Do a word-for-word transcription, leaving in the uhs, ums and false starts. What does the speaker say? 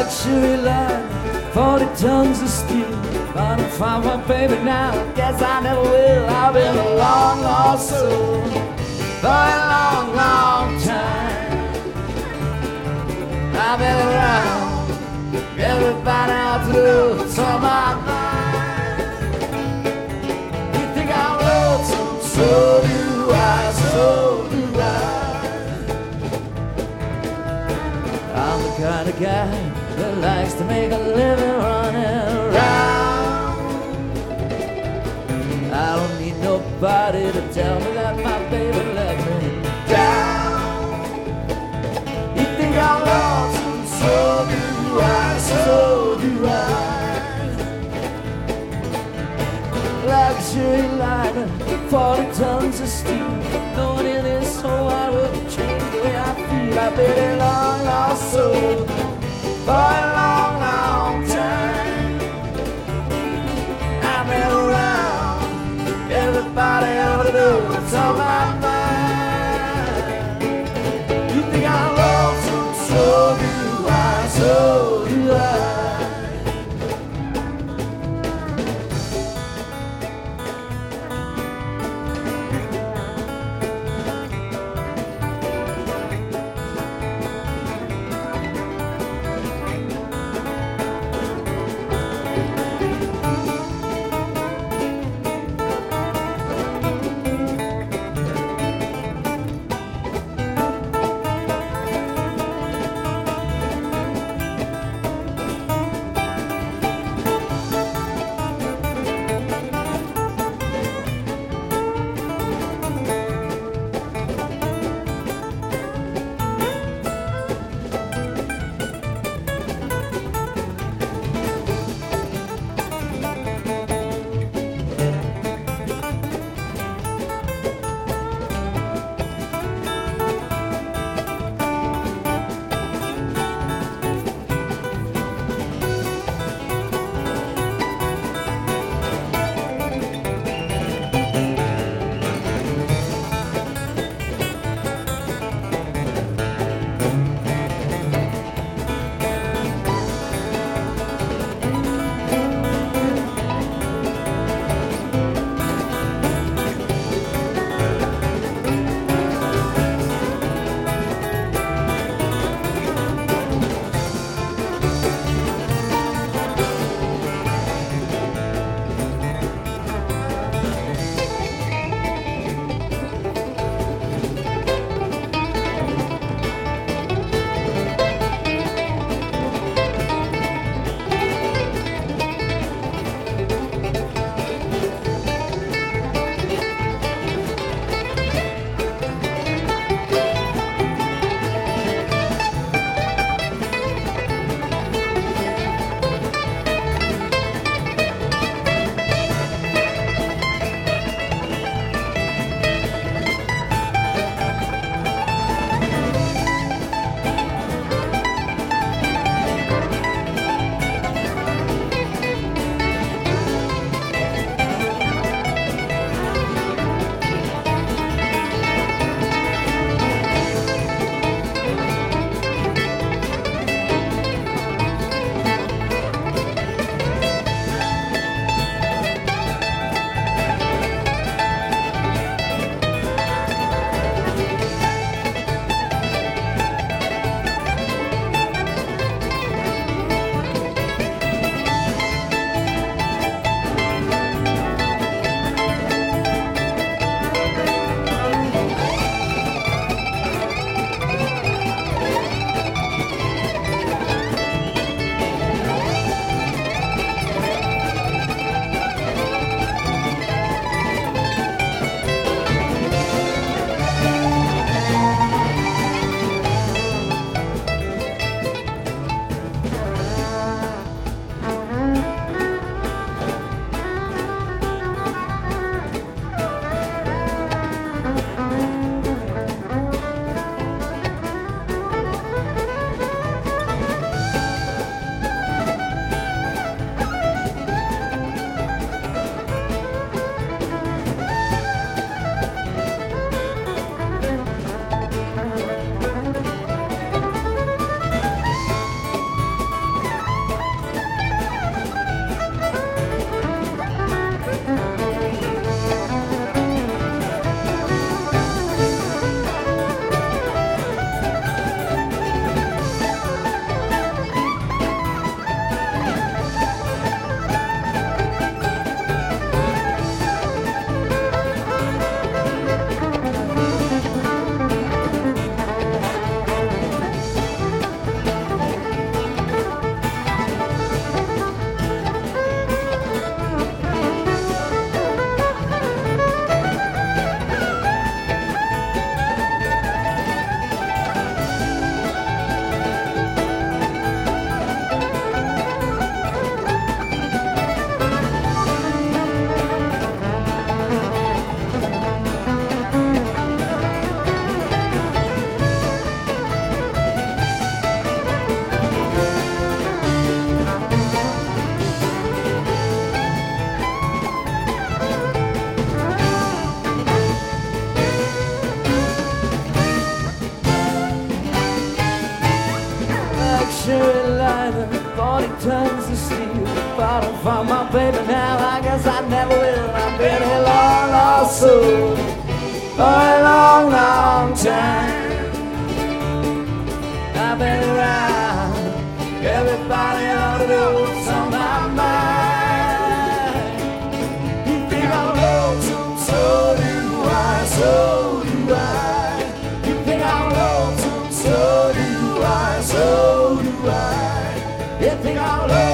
luxury line, forty tons of steel. But I'm fine, my baby now. Guess I never will. I've been a long lost soul for a long, long time. I've been around, everybody out to lose on my mind. You think I'm lonesome, so do I, so do I. I'm the kind of guy that likes to make a living running around. I don't need nobody to tell me that my baby let me down. You think I'm lonesome, so do I, so do I. Luxury liner, forty tons of steel. No one in this whole wide world can change the way I feel. I've been a long lost soul for a long, long time. I've been around, everybody ought to know what's on my mind. You think I'm lonesome, so do I, so do I. luxury liner, forty tons of steel. If I don't find my baby now, I guess I never will. I've been a long lost soul for a long, long time. I've been around, everybody ought to know what's on my mind. You think I'm lonesome, so do I, so do I. You think I'm lonesome, so do I, so do I. You think I'm lonesome.